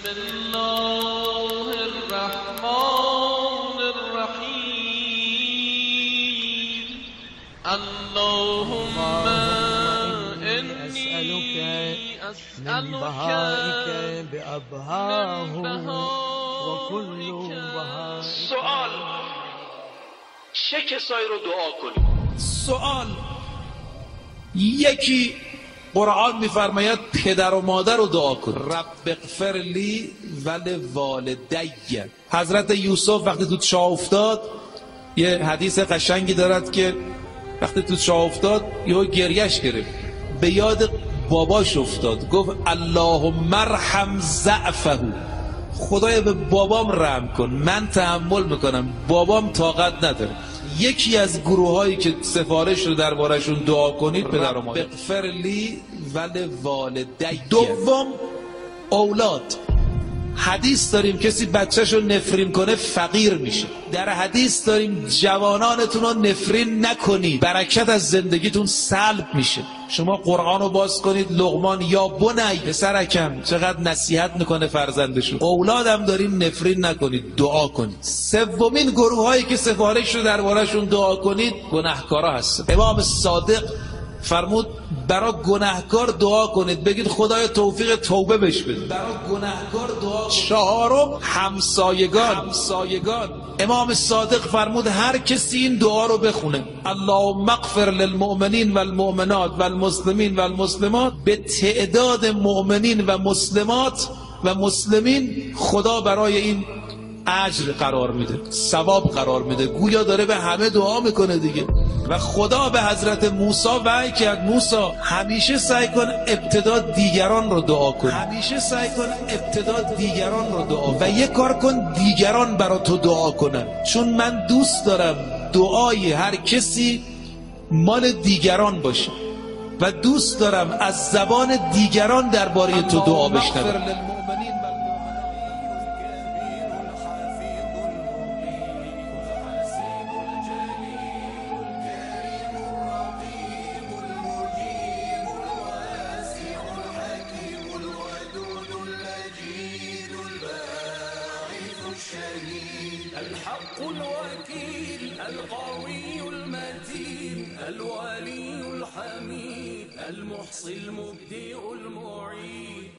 الله الرحمن الرحیم. اللهم انی من بهائك بأبهاه وكل بهائك. سوال، چه کسایی رو دعا کنیم؟ سوال، یکی قرآن میفرماید پدر و مادر رو دعا کن. رب اغفر لی ولوالدی. حضرت یوسف وقتی تو چاه افتاد یه حدیث قشنگی دارد که وقتی تو چاه افتاد یهو گریش گرفت، به یاد باباش افتاد، گفت اللهم ارحم ضعفه. خدایا به بابام رحم کن، من تحمل میکنم، بابام طاقت نداره. یکی از گروه هایی که سفارش رو دربارشون دعا کنید پدر و مادر. اغفر لی ولوالدی. دوم، اولاد. حدیث داریم کسی بچه‌شو نفرین کنه فقیر میشه. در حدیث داریم جوانانتون رو نفرین نکنید، برکت از زندگیتون سلب میشه. شما قرآن رو باز کنید، لقمان یا بنی، پسرکم چقدر نصیحت میکنه فرزندشو. اولادم داریم نفرین نکنید، دعا کنید. سومین گروه هایی که سفارش رو دربارشون دعا کنید گناهکارا هستن. امام صادق فرمود برای گناهکار دعا کنید، بگید خدای توفیق توبه بهش بده. برای گناهکار دعا. چهارم، همسایگان. امام صادق فرمود هر کسی این دعا رو بخونه، اللهم اغفر للمؤمنین والمؤمنات والمسلمین والمسلمات، به تعداد مؤمنین و مسلمات و مسلمین خدا برای این اجر قرار میده، ثواب قرار میده. گویا داره به همه دعا میکنه دیگه. و خدا به حضرت موسی وحی کرد موسی همیشه سعی کن ابتدا دیگران رو دعا کن، همیشه سعی کن ابتدا دیگران رو دعا کن و یه کار کن دیگران برا تو دعا کنن، چون من دوست دارم دعای هر کسی مال دیگران باشه و دوست دارم از زبان دیگران درباره تو دعا بشنوم. الحق الوكيل القوي المتين الولي الحميد المحصي المبدئ المعيد.